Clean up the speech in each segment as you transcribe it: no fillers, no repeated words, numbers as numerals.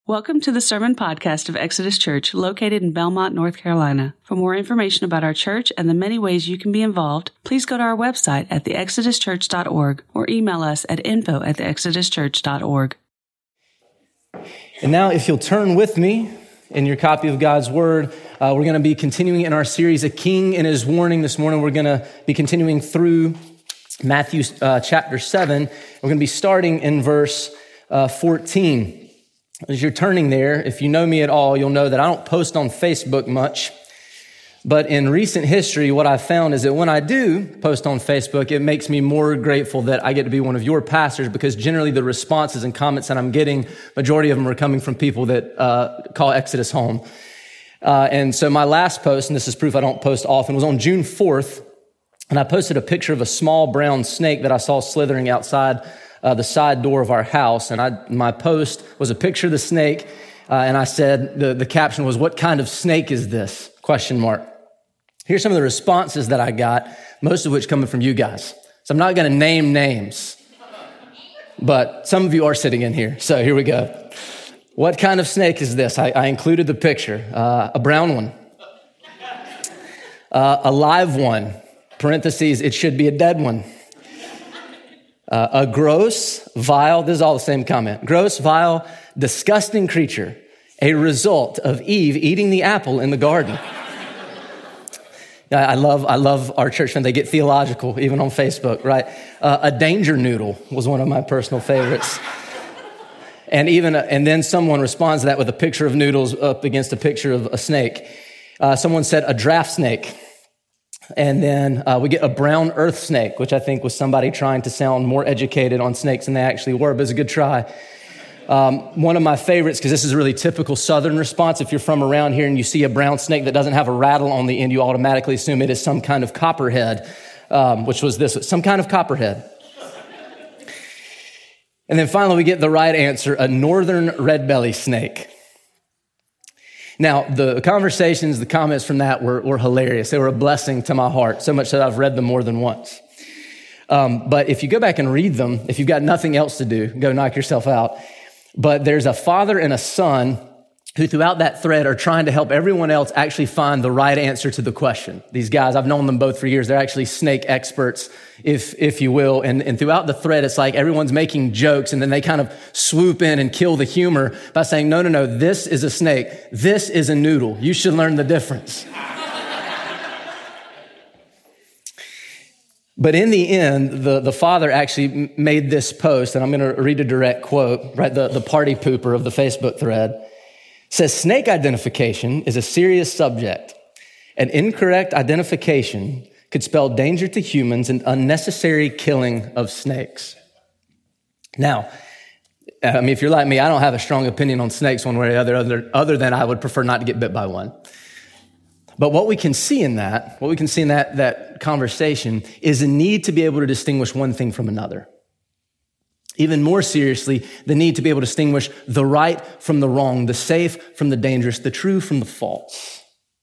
Welcome to the Sermon Podcast of Exodus Church, located in Belmont, North Carolina. For more information about our church and the many ways you can be involved, please go to our website at theexoduschurch.org or email us at info@theexoduschurch.org. And now, if you'll turn with me in your copy of God's Word, we're going to be continuing in our series, A King and His Warning. This morning, we're going to be continuing through Matthew chapter 7. We're going to be starting in verse 14. As you're turning there, if you know me at all, you'll know that I don't post on Facebook much. But in recent history, what I've found is that when I do post on Facebook, it makes me more grateful that I get to be one of your pastors, because generally the responses and comments that I'm getting, majority of them are coming from people that call Exodus home. And so my last post, and this is proof I don't post often, was on June 4th, and I posted a picture of a small brown snake that I saw slithering outside the side door of our house. And my post was a picture of the snake, and I said, the caption was, "What kind of snake is this?" ? Here's some of the responses that I got, most of which coming from you guys. So I'm not going to name names, but some of you are sitting in here. So here we go. What kind of snake is this? I included the picture. A brown one. A live one. Parentheses, it should be a dead one. A gross, vile, this is all the same comment. Gross, vile, disgusting creature, a result of Eve eating the apple in the garden. I love our church when they get theological, even on Facebook, right? A danger noodle was one of my personal favorites. And then someone responds to that with a picture of noodles up against a picture of a snake. Someone said a draft snake. And then we get a brown earth snake, which I think was somebody trying to sound more educated on snakes than they actually were, but it's a good try. One of my favorites, because this is a really typical Southern response. If you're from around here and you see a brown snake that doesn't have a rattle on the end, you automatically assume it is some kind of copperhead, which was this, some kind of copperhead. And then finally, we get the right answer, a northern red belly snake. Now, the conversations, the comments from that were hilarious. They were a blessing to my heart, so much that I've read them more than once. But if you go back and read them, if you've got nothing else to do, go knock yourself out. But there's a father and a son who throughout that thread are trying to help everyone else actually find the right answer to the question. These guys, I've known them both for years. They're actually snake experts, if you will. And throughout the thread, it's like everyone's making jokes, and then they kind of swoop in and kill the humor by saying, no, this is a snake. This is a noodle. You should learn the difference. But in the end, the father actually made this post, and I'm going to read a direct quote, right? The party pooper of the Facebook thread says, "Snake identification is a serious subject. An incorrect identification could spell danger to humans and unnecessary killing of snakes." Now, if you're like me, I don't have a strong opinion on snakes one way or the other than I would prefer not to get bit by one. But what we can see in that conversation is a need to be able to distinguish one thing from another. Even more seriously, the need to be able to distinguish the right from the wrong, the safe from the dangerous, the true from the false.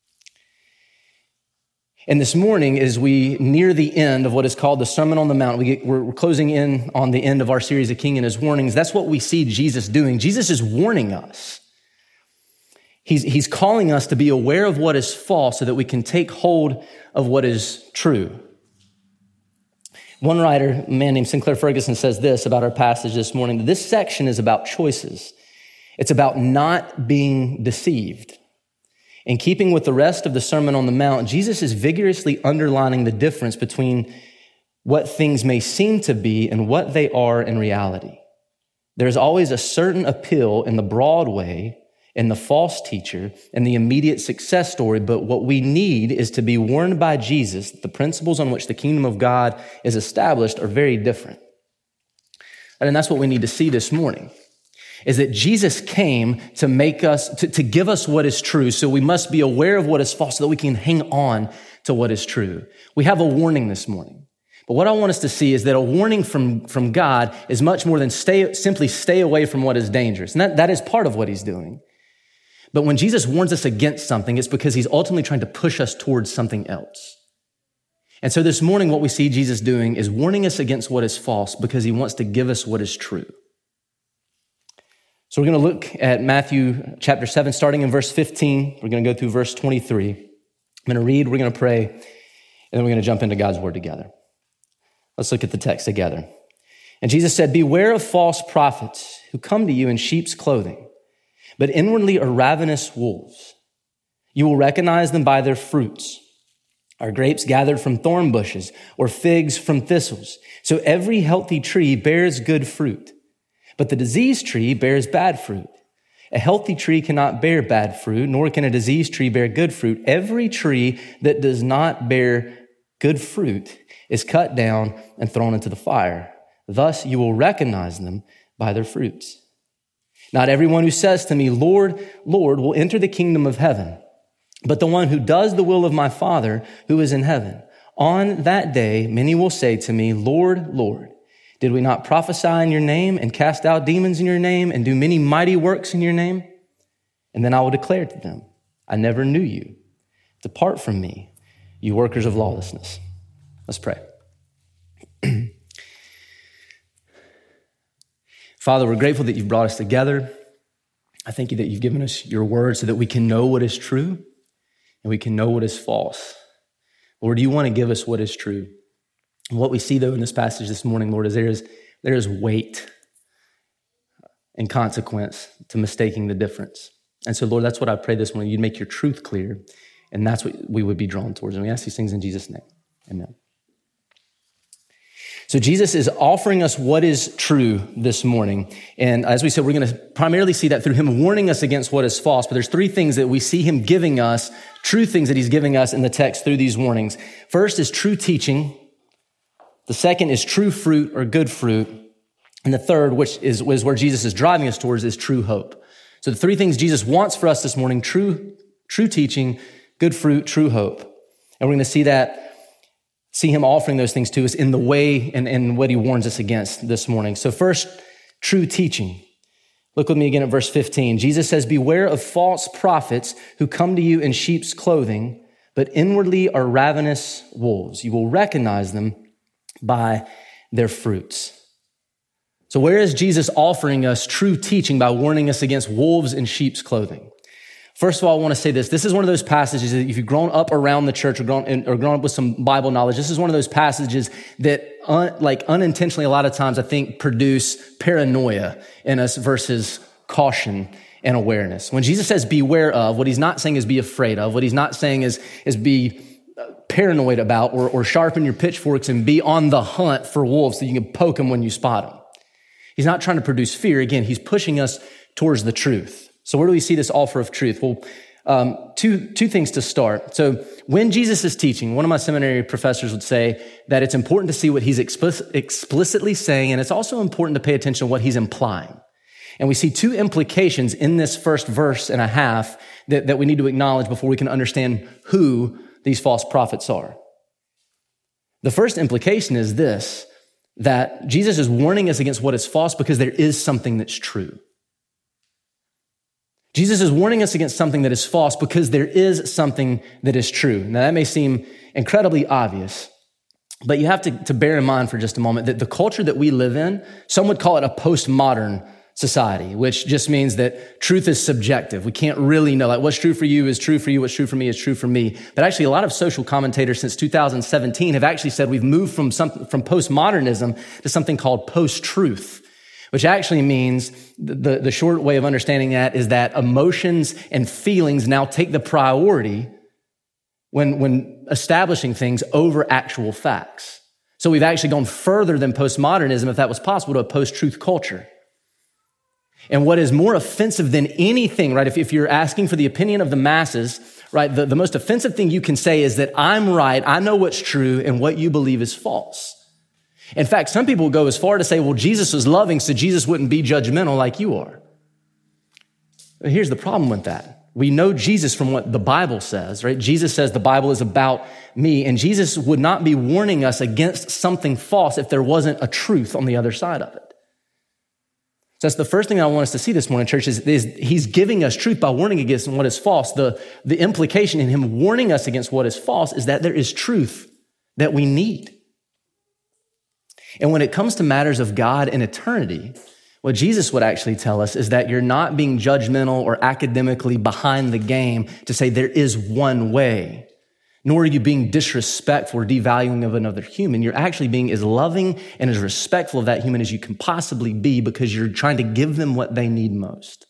And this morning, as we near the end of what is called the Sermon on the Mount, we're closing in on the end of our series, A King and His Warnings. That's what we see Jesus doing. Jesus is warning us. He's calling us to be aware of what is false so that we can take hold of what is true. One writer, a man named Sinclair Ferguson, says this about our passage this morning: this section is about choices. It's about not being deceived. In keeping with the rest of the Sermon on the Mount, Jesus is vigorously underlining the difference between what things may seem to be and what they are in reality. There's always a certain appeal in the broad way, in the false teacher, and the immediate success story, but what we need is to be warned by Jesus that the principles on which the kingdom of God is established are very different. And that's what we need to see this morning, is that Jesus came to make us, to give us what is true, so we must be aware of what is false so that we can hang on to what is true. We have a warning this morning. But what I want us to see is that a warning from God is much more than simply stay away from what is dangerous. And that is part of what he's doing. But when Jesus warns us against something, it's because he's ultimately trying to push us towards something else. And so this morning, what we see Jesus doing is warning us against what is false because he wants to give us what is true. So we're going to look at Matthew chapter 7, starting in verse 15. We're going to go through verse 23. I'm going to read, we're going to pray, and then we're going to jump into God's word together. Let's look at the text together. And Jesus said, "Beware of false prophets who come to you in sheep's clothing, but inwardly are ravenous wolves. You will recognize them by their fruits. Are grapes gathered from thorn bushes or figs from thistles? So every healthy tree bears good fruit, but the diseased tree bears bad fruit. A healthy tree cannot bear bad fruit, nor can a diseased tree bear good fruit. Every tree that does not bear good fruit is cut down and thrown into the fire. Thus you will recognize them by their fruits. Not everyone who says to me, 'Lord, Lord,' will enter the kingdom of heaven, but the one who does the will of my Father who is in heaven. On that day, many will say to me, 'Lord, Lord, did we not prophesy in your name and cast out demons in your name and do many mighty works in your name?' And then I will declare to them, 'I never knew you. Depart from me, you workers of lawlessness.'" Let's pray. Father, we're grateful that you've brought us together. I thank you that you've given us your word so that we can know what is true and we can know what is false. Lord, you want to give us what is true. And what we see, though, in this passage this morning, Lord, is there is weight and consequence to mistaking the difference. And so, Lord, that's what I pray this morning. You'd make your truth clear, and that's what we would be drawn towards. And we ask these things in Jesus' name. Amen. So Jesus is offering us what is true this morning. And as we said, we're going to primarily see that through him warning us against what is false. But there's three things that we see him giving us, true things that he's giving us in the text through these warnings. First is true teaching. The second is true fruit or good fruit. And the third, which is where Jesus is driving us towards, is true hope. So the three things Jesus wants for us this morning: true teaching, good fruit, true hope. And we're going to see him offering those things to us in the way and what he warns us against this morning. So first, true teaching. Look with me again at verse 15. Jesus says, "Beware of false prophets who come to you in sheep's clothing, but inwardly are ravenous wolves. You will recognize them by their fruits." So where is Jesus offering us true teaching by warning us against wolves in sheep's clothing? First of all, I want to say this. This is one of those passages that if you've grown up around the church or grown up with some Bible knowledge, this is one of those passages that unintentionally a lot of times I think produce paranoia in us versus caution and awareness. When Jesus says beware of, what he's not saying is be afraid of. What he's not saying is be paranoid about or sharpen your pitchforks and be on the hunt for wolves so you can poke them when you spot them. He's not trying to produce fear. Again, he's pushing us towards the truth. So where do we see this offer of truth? Well, two things to start. So when Jesus is teaching, one of my seminary professors would say that it's important to see what he's explicitly saying, and it's also important to pay attention to what he's implying. And we see two implications in this first verse and a half that we need to acknowledge before we can understand who these false prophets are. The first implication is this, that Jesus is warning us against what is false because there is something that's true. Jesus is warning us against something that is false because there is something that is true. Now, that may seem incredibly obvious, but you have to bear in mind for just a moment that the culture that we live in, some would call it a postmodern society, which just means that truth is subjective. We can't really know, like what's true for you is true for you, what's true for me is true for me. But actually, a lot of social commentators since 2017 have actually said we've moved from postmodernism to something called post-truth, which actually means the short way of understanding that is that emotions and feelings now take the priority when establishing things over actual facts. So we've actually gone further than postmodernism, if that was possible, to a post-truth culture. And what is more offensive than anything, right, if you're asking for the opinion of the masses, right, the most offensive thing you can say is that I'm right, I know what's true, and what you believe is false. In fact, some people go as far to say, well, Jesus was loving, so Jesus wouldn't be judgmental like you are. But here's the problem with that. We know Jesus from what the Bible says, right? Jesus says the Bible is about me, and Jesus would not be warning us against something false if there wasn't a truth on the other side of it. So that's the first thing I want us to see this morning, church, is he's giving us truth by warning against what is false. The implication in him warning us against what is false is that there is truth that we need. And when it comes to matters of God and eternity, What Jesus would actually tell us is that you're not being judgmental or academically behind the game to say there is one way, nor are you being disrespectful or devaluing of another human. You're actually being as loving and as respectful of that human as you can possibly be because you're trying to give them what they need most.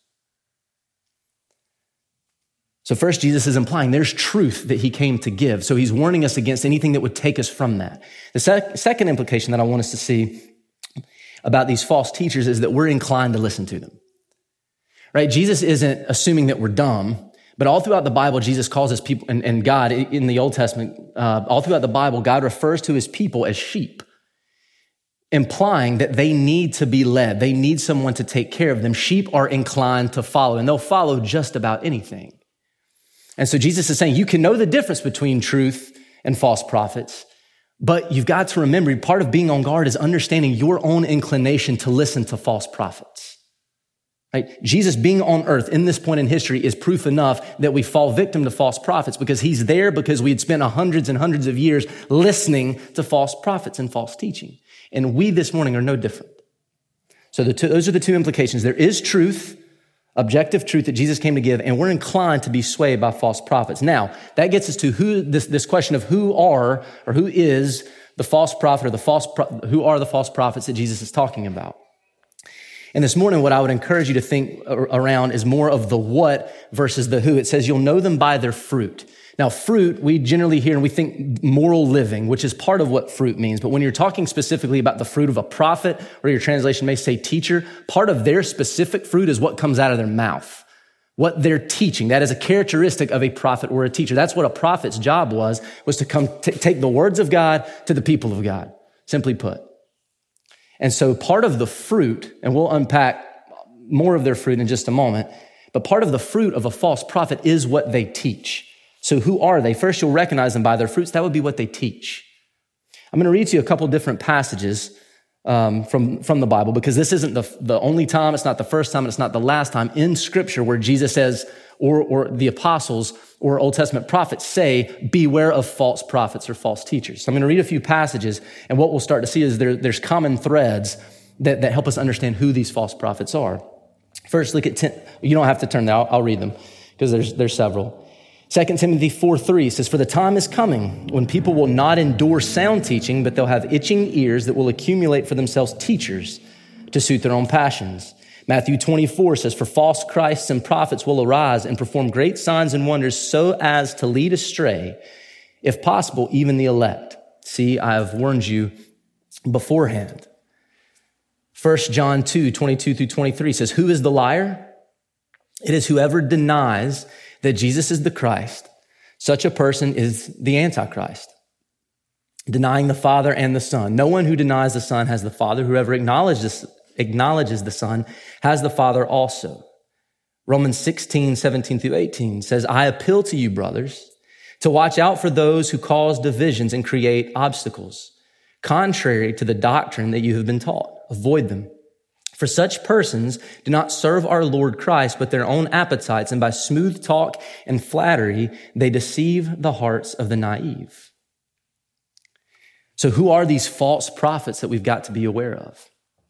So first, Jesus is implying there's truth that he came to give. So he's warning us against anything that would take us from that. The second implication that I want us to see about these false teachers is that we're inclined to listen to them, right? Jesus isn't assuming that we're dumb, but all throughout the Bible, Jesus calls his people, and God in the Old Testament, all throughout the Bible, God refers to his people as sheep, implying that they need to be led. They need someone to take care of them. Sheep are inclined to follow, and they'll follow just about anything. And so Jesus is saying you can know the difference between truth and false prophets, but you've got to remember, part of being on guard is understanding your own inclination to listen to false prophets, right? Jesus being on earth in this point in history is proof enough that we fall victim to false prophets because he's there because we had spent hundreds and hundreds of years listening to false prophets and false teaching. And we this morning are no different. So those are the two implications. There is truth, objective truth that Jesus came to give, and we're inclined to be swayed by false prophets. Now, that gets us to this question of who is the false prophet or who are the false prophets that Jesus is talking about. And this morning, what I would encourage you to think around is more of the what versus the who. It says you'll know them by their fruit. Now, fruit, we generally hear and we think moral living, which is part of what fruit means. But when you're talking specifically about the fruit of a prophet, or your translation may say teacher, part of their specific fruit is what comes out of their mouth, what they're teaching. That is a characteristic of a prophet or a teacher. That's what a prophet's job was to come take the words of God to the people of God, simply put. And so part of the fruit, and we'll unpack more of their fruit in just a moment, but part of the fruit of a false prophet is what they teach. So who are they? First, you'll recognize them by their fruits. That would be what they teach. I'm going to read to you a couple different passages from the Bible because this isn't the only time, it's not the first time, and it's not the last time in Scripture where Jesus says, or the apostles or Old Testament prophets say, beware of false prophets or false teachers. So I'm going to read a few passages, and what we'll start to see is there's common threads that help us understand who these false prophets are. First, look at 10. You don't have to turn there. I'll read them because there's several. 2 Timothy 4:3 says, for the time is coming when people will not endure sound teaching, but they'll have itching ears that will accumulate for themselves teachers to suit their own passions. Matthew 24 says, for false Christs and prophets will arise and perform great signs and wonders so as to lead astray, if possible, even the elect. See, I have warned you beforehand. 1 John 2:22-23 says, who is the liar? It is whoever denies that Jesus is the Christ. Such a person is the Antichrist, denying the Father and the Son. No one who denies the Son has the Father. Whoever acknowledges the Son has the Father also. Romans 16:17-18 says, I appeal to you, brothers, to watch out for those who cause divisions and create obstacles, contrary to the doctrine that you have been taught. Avoid them. For such persons do not serve our Lord Christ, but their own appetites, and by smooth talk and flattery, they deceive the hearts of the naive. So who are these false prophets that we've got to be aware of?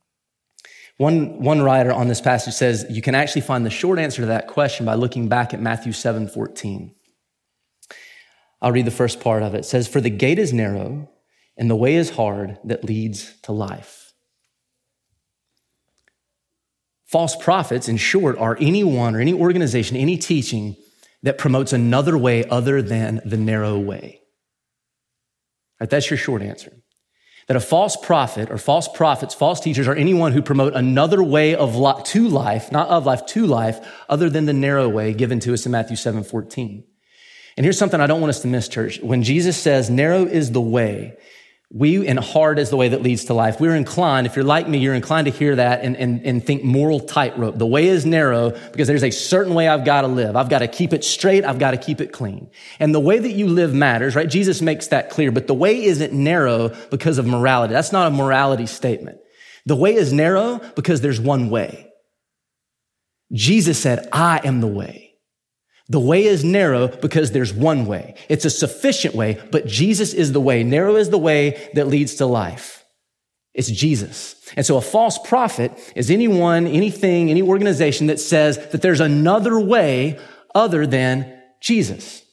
One writer on this passage says you can actually find the short answer to that question by looking back at Matthew 7:14. I'll read the first part of it. It says, for the gate is narrow and the way is hard that leads to life. False prophets, in short, are anyone or any organization, any teaching that promotes another way other than the narrow way. Right, that's your short answer. That a false prophet or false prophets, false teachers are anyone who promote another way of life, to life, not of life, to life, other than the narrow way given to us in Matthew 7:14. And here's something I don't want us to miss, church. When Jesus says narrow is the way, and hard is the way that leads to life, we're inclined, if you're like me, you're inclined to hear that and think moral tightrope. The way is narrow because there's a certain way I've got to live. I've got to keep it straight. I've got to keep it clean. And the way that you live matters, right? Jesus makes that clear, but the way isn't narrow because of morality. That's not a morality statement. The way is narrow because there's one way. Jesus said, I am the way. The way is narrow because there's one way. It's a sufficient way, but Jesus is the way. Narrow is the way that leads to life. It's Jesus. And so a false prophet is anyone, anything, any organization that says that there's another way other than Jesus.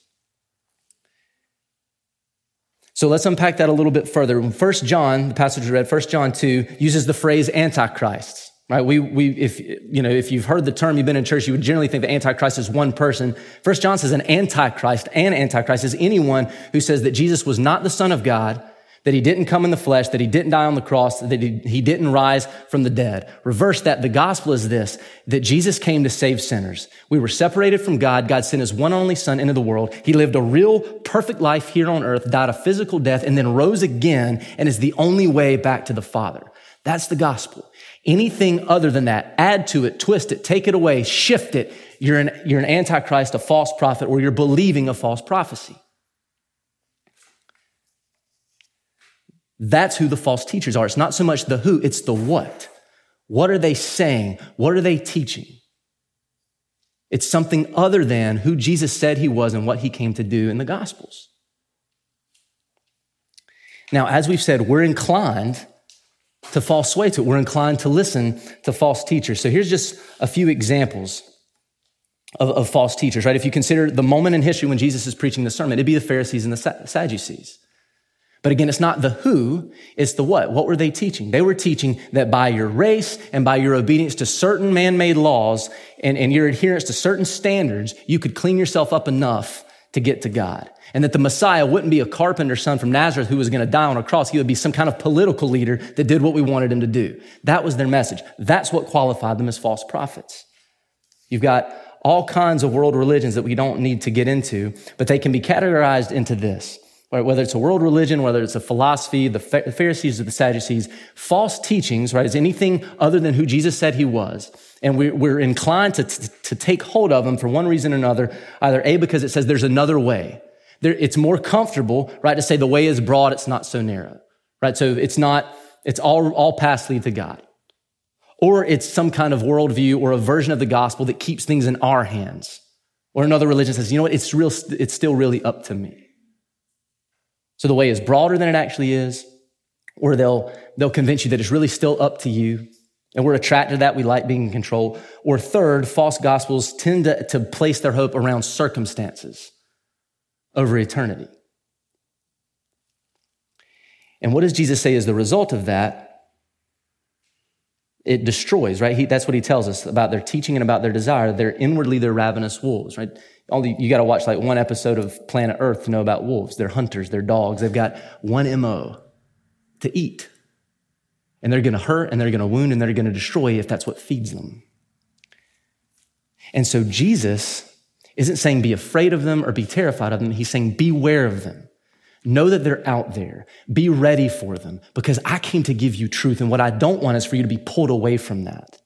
So let's unpack that a little bit further. 1 John, the passage we read, 1 John 2, uses the phrase antichrists, right? If you've heard the term, you've been in church, you would generally think the antichrist is one person. 1 John says an antichrist is anyone who says that Jesus was not the Son of God, that he didn't come in the flesh, that he didn't die on the cross, that he didn't rise from the dead. Reverse that. The gospel is this, that Jesus came to save sinners. We were separated from God. God sent his one and only Son into the world. He lived a real perfect life here on earth, died a physical death, and then rose again and is the only way back to the Father. That's the gospel. Anything other than that, add to it, twist it, take it away, shift it. You're an antichrist, a false prophet, or you're believing a false prophecy. That's who the false teachers are. It's not so much the who, it's the what. What are they saying? What are they teaching? It's something other than who Jesus said he was and what he came to do in the Gospels. Now, as we've said, we're inclined to fall sway to it. We're inclined to listen to false teachers. So here's just a few examples of false teachers, right? If you consider the moment in history when Jesus is preaching the sermon, it'd be the Pharisees and the Sadducees. But again, it's not the who, it's the what. What were they teaching? They were teaching that by your race and by your obedience to certain man-made laws and your adherence to certain standards, you could clean yourself up enough to get to God. And that the Messiah wouldn't be a carpenter's son from Nazareth who was going to die on a cross. He would be some kind of political leader that did what we wanted him to do. That was their message. That's what qualified them as false prophets. You've got all kinds of world religions that we don't need to get into, but they can be categorized into this. Right? Whether it's a world religion, whether it's a philosophy, the Pharisees or the Sadducees, false teachings, right, is anything other than who Jesus said he was. And we're inclined to take hold of them for one reason or another, either A, because it says there's another way. It's more comfortable, right, to say the way is broad, it's not so narrow, right? So it's all paths lead to God. Or it's some kind of worldview or a version of the gospel that keeps things in our hands. Or another religion says, you know what, it's still really up to me. So the way is broader than it actually is, or they'll convince you that it's really still up to you, and we're attracted to that. We like being in control. Or third, false gospels tend to place their hope around circumstances over eternity. And what does Jesus say is the result of that? It destroys, right? That's what he tells us about their teaching and about their desire. They're ravenous wolves, right? You got to watch like one episode of Planet Earth to know about wolves. They're hunters, they're dogs. They've got one MO, to eat. And they're going to hurt and they're going to wound and they're going to destroy if that's what feeds them. And so Jesus isn't saying be afraid of them or be terrified of them. He's saying beware of them. Know that they're out there. Be ready for them because I came to give you truth. And what I don't want is for you to be pulled away from that.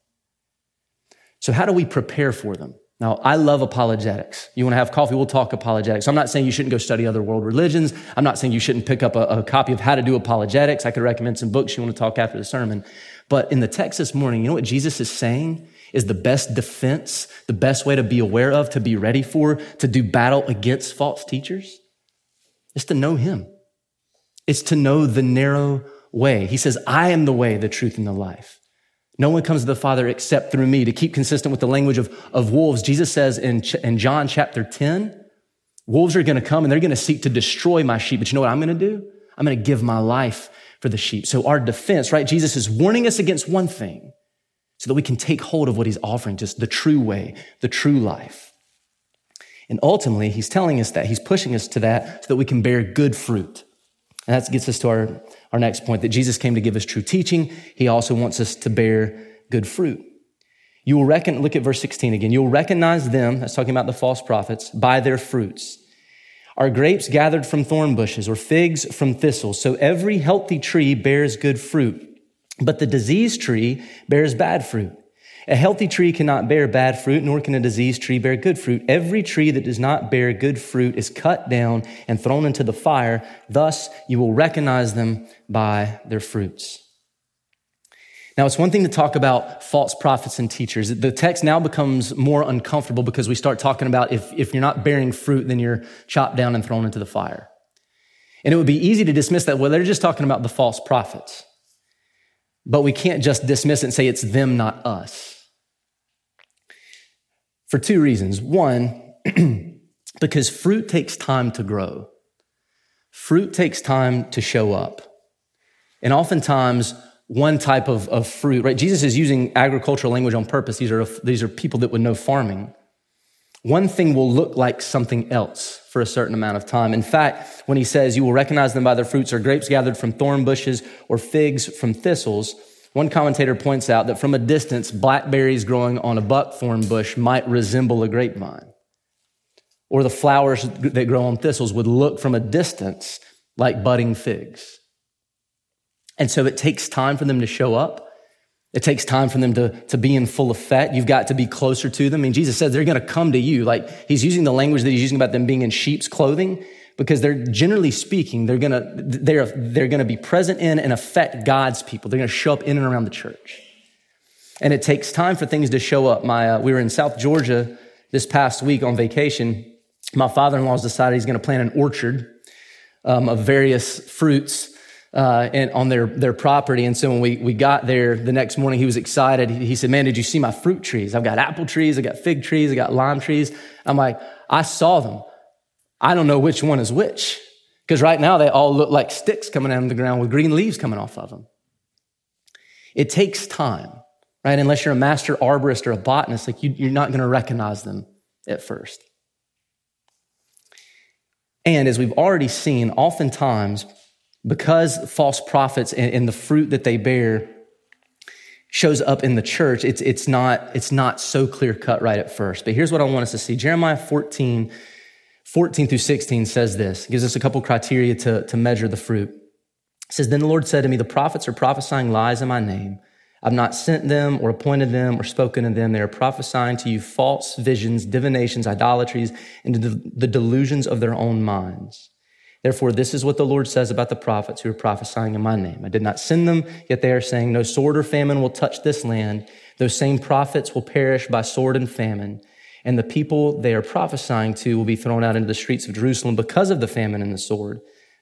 So how do we prepare for them? Now, I love apologetics. You want to have coffee? We'll talk apologetics. I'm not saying you shouldn't go study other world religions. I'm not saying you shouldn't pick up a copy of How to Do Apologetics. I could recommend some books you want to talk after the sermon. But in the text this morning, you know what Jesus is saying is the best defense, the best way to be aware of, to be ready for, to do battle against false teachers? It's to know him. It's to know the narrow way. He says, I am the way, the truth, and the life. No one comes to the Father except through me. To keep consistent with the language of wolves, Jesus says in John chapter 10, wolves are going to come and they're going to seek to destroy my sheep. But you know what I'm going to do? I'm going to give my life for the sheep. So our defense, right? Jesus is warning us against one thing so that we can take hold of what he's offering, just the true way, the true life. And ultimately, he's telling us that, he's pushing us to that so that we can bear good fruit. And that gets us to our next point, that Jesus came to give us true teaching. He also wants us to bear good fruit. You will look at verse 16 again. You'll recognize them, that's talking about the false prophets, by their fruits. Are grapes gathered from thorn bushes or figs from thistles? So every healthy tree bears good fruit, but the diseased tree bears bad fruit. A healthy tree cannot bear bad fruit, nor can a diseased tree bear good fruit. Every tree that does not bear good fruit is cut down and thrown into the fire. Thus, you will recognize them by their fruits. Now, it's one thing to talk about false prophets and teachers. The text now becomes more uncomfortable because we start talking about if you're not bearing fruit, then you're chopped down and thrown into the fire. And it would be easy to dismiss that, well, they're just talking about the false prophets. but we can't just dismiss it and say it's them, not us. For two reasons. One, because fruit takes time to grow. Fruit takes time to show up. And oftentimes, one type of fruit, right? Jesus is using agricultural language on purpose. These are people that would know farming. One thing will look like something else for a certain amount of time. In fact, when he says, you will recognize them by their fruits, are grapes gathered from thorn bushes or figs from thistles, one commentator points out that from a distance, blackberries growing on a buckthorn bush might resemble a grapevine. Or the flowers that grow on thistles would look from a distance like budding figs. And so it takes time for them to show up. It takes time for them to be in full effect. You've got to be closer to them. I mean, Jesus says they're going to come to you. Like he's using the language that he's using about them being in sheep's clothing because they're generally speaking, they're going to be present in and affect God's people. They're going to show up in and around the church. And it takes time for things to show up. We were in South Georgia this past week on vacation. My father-in-law's decided he's going to plant an orchard of various fruits and on their property. And so when we got there the next morning, he was excited. He said, man, did you see my fruit trees? I've got apple trees, I've got fig trees, I've got lime trees. I'm like, I saw them. I don't know which one is which. Because right now they all look like sticks coming out of the ground with green leaves coming off of them. It takes time, right? Unless you're a master arborist or a botanist, like you're not going to recognize them at first. And as we've already seen, oftentimes, because false prophets and the fruit that they bear shows up in the church, it's not so clear cut right at first. But here's what I want us to see. Jeremiah 14 through 16 says this. It gives us a couple criteria to measure the fruit. It says, then the Lord said to me, the prophets are prophesying lies in my name. I've not sent them or appointed them or spoken to them. They are prophesying to you false visions, divinations, idolatries, and the delusions of their own minds. Therefore, this is what the Lord says about the prophets who are prophesying in my name. I did not send them, yet they are saying, no sword or famine will touch this land. Those same prophets will perish by sword and famine. And the people they are prophesying to will be thrown out into the streets of Jerusalem because of the famine and the sword.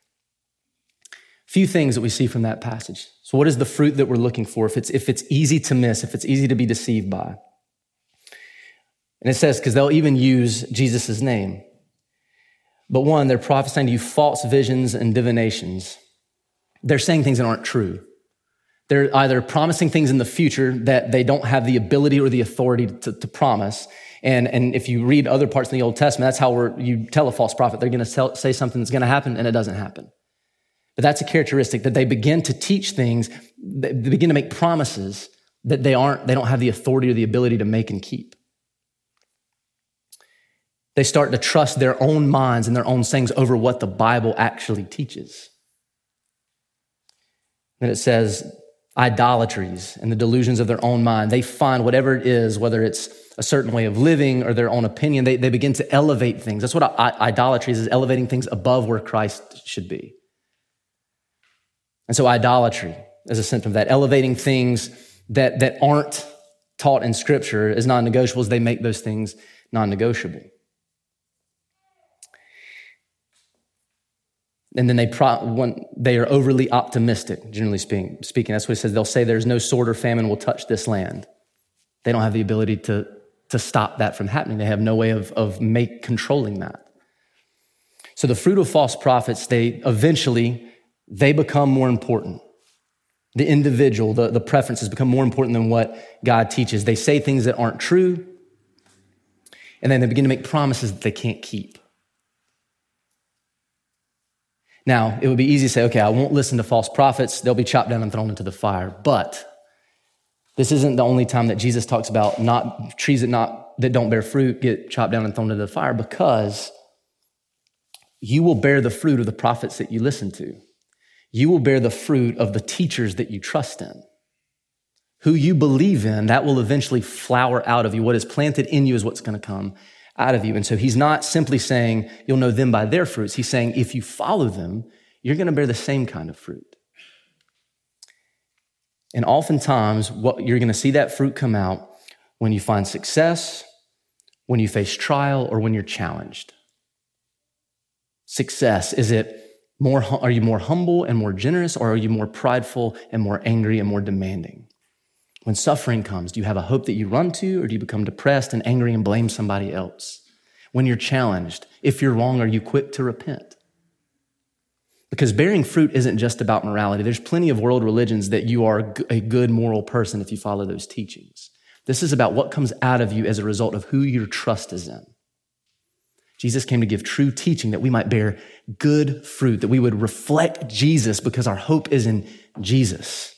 Few things that we see from that passage. So what is the fruit that we're looking for? If it's easy to miss, if it's easy to be deceived by. And it says, because they'll even use Jesus' name. But one, they're prophesying to you false visions and divinations. They're saying things that aren't true. They're either promising things in the future that they don't have the ability or the authority to promise. And if you read other parts in the Old Testament, that's how you tell a false prophet. They're going to say something that's going to happen and it doesn't happen. But that's a characteristic that they begin to teach things, they begin to make promises that they don't have the authority or the ability to make and keep. They start to trust their own minds and their own sayings over what the Bible actually teaches. Then it says idolatries and the delusions of their own mind. They find whatever it is, whether it's a certain way of living or their own opinion, they begin to elevate things. That's what idolatry is elevating things above where Christ should be. And so idolatry is a symptom of that. Elevating things that aren't taught in Scripture as non-negotiables, they make those things non-negotiable. And then they are overly optimistic, generally speaking. That's what it says. They'll say there's no sword or famine will touch this land. They don't have the ability to stop that from happening. They have no way of controlling that. So the fruit of false prophets, they become more important. The individual, the preferences become more important than what God teaches. They say things that aren't true, and then they begin to make promises that they can't keep. Now, it would be easy to say, okay, I won't listen to false prophets. They'll be chopped down and thrown into the fire. But this isn't the only time that Jesus talks about trees that don't bear fruit get chopped down and thrown into the fire, because you will bear the fruit of the prophets that you listen to. You will bear the fruit of the teachers that you trust in. Who you believe in, that will eventually flower out of you. What is planted in you is what's going to come out of you. And so he's not simply saying you'll know them by their fruits. He's saying if you follow them, you're going to bear the same kind of fruit. And oftentimes, what you're going to see that fruit come out when you find success, when you face trial, or when you're challenged. Success, is it Are you more humble and more generous, or are you more prideful and more angry and more demanding? When suffering comes, do you have a hope that you run to, or do you become depressed and angry and blame somebody else? When you're challenged, if you're wrong, are you quick to repent? Because bearing fruit isn't just about morality. There's plenty of world religions that you are a good moral person if you follow those teachings. This is about what comes out of you as a result of who your trust is in. Jesus came to give true teaching that we might bear good fruit, that we would reflect Jesus because our hope is in Jesus.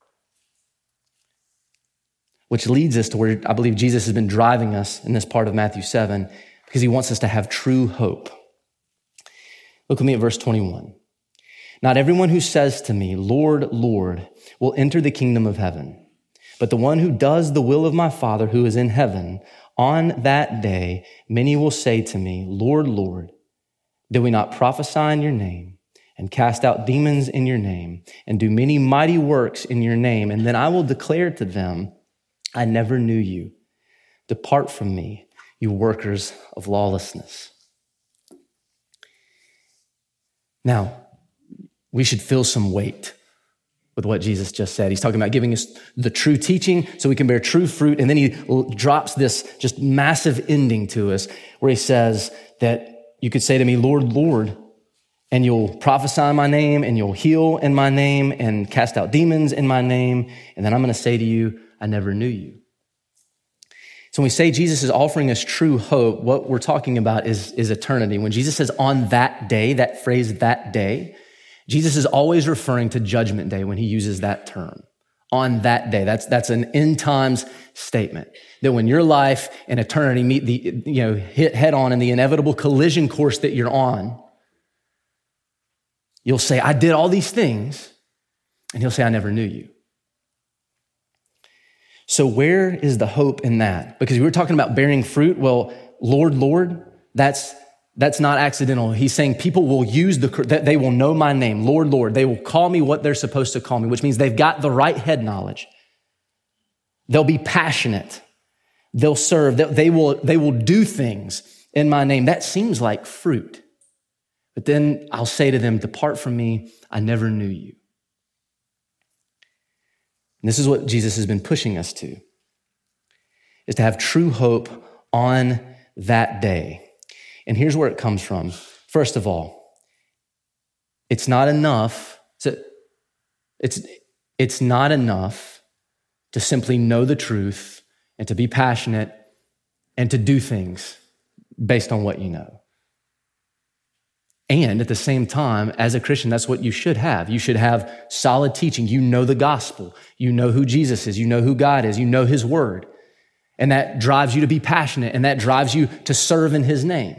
Which leads us to where I believe Jesus has been driving us in this part of Matthew 7, because he wants us to have true hope. Look with me at verse 21. Not everyone who says to me, Lord, Lord, will enter the kingdom of heaven, but the one who does the will of my Father who is in heaven. On that day, many will say to me, Lord, Lord, did we not prophesy in your name and cast out demons in your name and do many mighty works in your name? And then I will declare to them, I never knew you. Depart from me, you workers of lawlessness. Now, we should feel some weight with what Jesus just said. He's talking about giving us the true teaching so we can bear true fruit. And then he drops this just massive ending to us where he says that you could say to me, Lord, Lord, and you'll prophesy in my name and you'll heal in my name and cast out demons in my name. And then I'm going to say to you, I never knew you. So when we say Jesus is offering us true hope, what we're talking about is eternity. When Jesus says on that day, that phrase, that day, Jesus is always referring to Judgment Day when he uses that term. On that day, that's an end times statement. That when your life and eternity meet hit head on in the inevitable collision course that you're on, you'll say, I did all these things, and he'll say, I never knew you. So where is the hope in that? Because we were talking about bearing fruit. Well, Lord, Lord, that's not accidental. He's saying people will that they will know my name. Lord, Lord. They will call me what they're supposed to call me, which means they've got the right head knowledge. They'll be passionate. They'll serve. They will do things in my name. That seems like fruit. But then I'll say to them, depart from me. I never knew you. And this is what Jesus has been pushing us to, is to have true hope on that day. And here's where it comes from. First of all, it's not enough. It's not enough to simply know the truth and to be passionate and to do things based on what you know. And at the same time, as a Christian, that's what you should have. You should have solid teaching. You know the gospel. You know who Jesus is. You know who God is. You know his word. And that drives you to be passionate, and that drives you to serve in his name.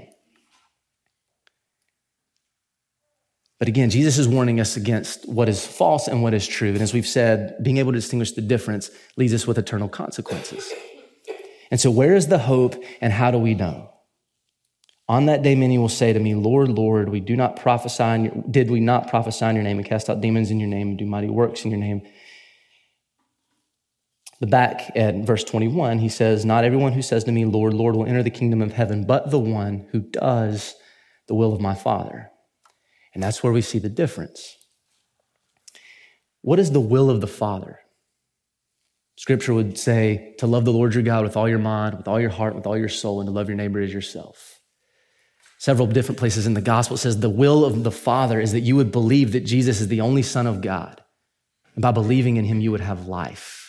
But again, Jesus is warning us against what is false and what is true. And as we've said, being able to distinguish the difference leaves us with eternal consequences. And so where is the hope, and how do we know? On that day, many will say to me, Lord, Lord, did we not prophesy in your name and cast out demons in your name and do mighty works in your name? The back at verse 21, he says, not everyone who says to me, Lord, Lord, will enter the kingdom of heaven, but the one who does the will of my Father. And that's where we see the difference. What is the will of the Father? Scripture would say to love the Lord your God with all your mind, with all your heart, with all your soul, and to love your neighbor as yourself. Several different places in the gospel, it says the will of the Father is that you would believe that Jesus is the only Son of God. And by believing in him, you would have life.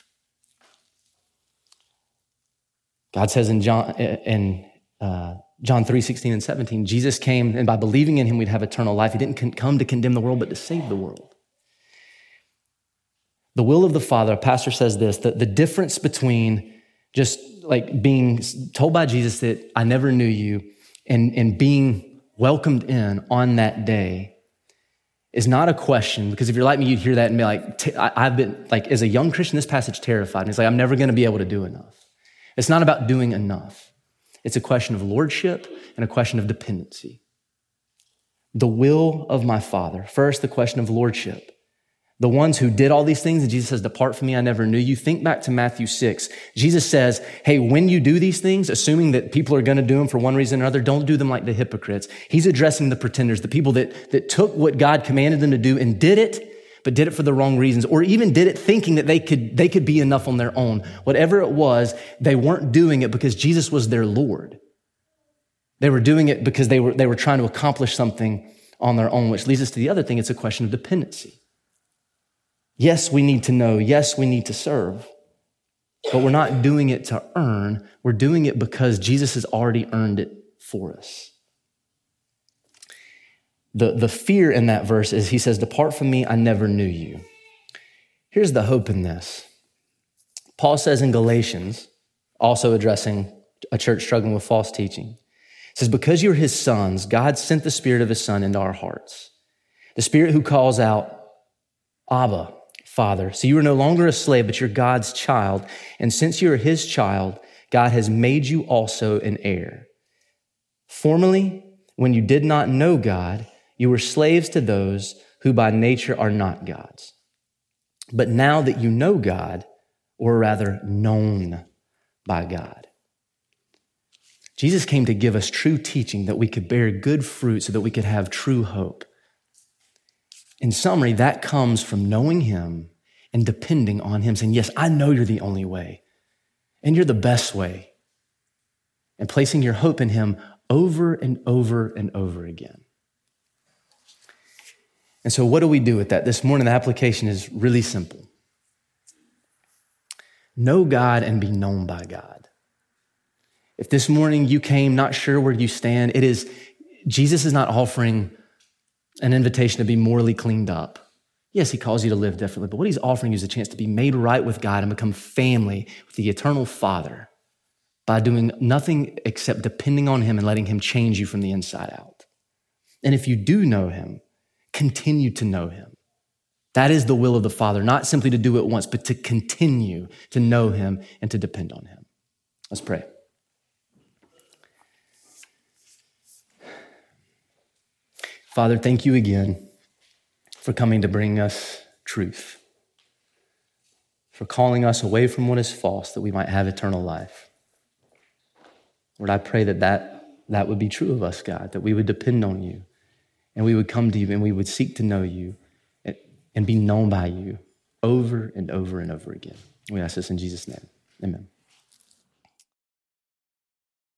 God says in John 3:16 and 17, Jesus came, and by believing in him, we'd have eternal life. He didn't come to condemn the world, but to save the world. The will of the Father, a pastor says this, that the difference between just like being told by Jesus that I never knew you and being welcomed in on that day is not a question, because if you're like me, you'd hear that and be like, I've been like, as a young Christian, this passage terrified me. It's like, I'm never going to be able to do enough. It's not about doing enough. It's a question of lordship and a question of dependency. The will of my Father. First, the question of lordship. The ones who did all these things, and Jesus says, depart from me, I never knew you. Think back to Matthew 6. Jesus says, hey, when you do these things, assuming that people are going to do them for one reason or another, don't do them like the hypocrites. He's addressing the pretenders, the people that took what God commanded them to do and did it, but did it for the wrong reasons, or even did it thinking that they could be enough on their own. Whatever it was, they weren't doing it because Jesus was their Lord. They were doing it because they were trying to accomplish something on their own, which leads us to the other thing. It's a question of dependency. Yes, we need to know. Yes, we need to serve. But we're not doing it to earn. We're doing it because Jesus has already earned it for us. The fear in that verse is he says, depart from me, I never knew you. Here's the hope in this. Paul says in Galatians, also addressing a church struggling with false teaching, it says, because you're his sons, God sent the Spirit of his Son into our hearts. The Spirit who calls out, Abba, Father. So you are no longer a slave, but you're God's child. And since you are his child, God has made you also an heir. Formerly, when you did not know God, you were slaves to those who by nature are not God's. But now that you know God, or rather known by God. Jesus came to give us true teaching that we could bear good fruit so that we could have true hope. In summary, that comes from knowing him and depending on him, saying, yes, I know you're the only way, and you're the best way, and placing your hope in him over and over and over again. And so what do we do with that? This morning, the application is really simple. Know God and be known by God. If this morning you came not sure where you stand, Jesus is not offering an invitation to be morally cleaned up. Yes, he calls you to live differently, but what he's offering you is a chance to be made right with God and become family with the eternal Father by doing nothing except depending on him and letting him change you from the inside out. And if you do know him, continue to know him. That is the will of the Father, not simply to do it once, but to continue to know him and to depend on him. Let's pray. Father, thank you again for coming to bring us truth, for calling us away from what is false that we might have eternal life. Lord, I pray that would be true of us, God, that we would depend on you and we would come to you and we would seek to know you and be known by you over and over and over again. We ask this in Jesus' name. Amen.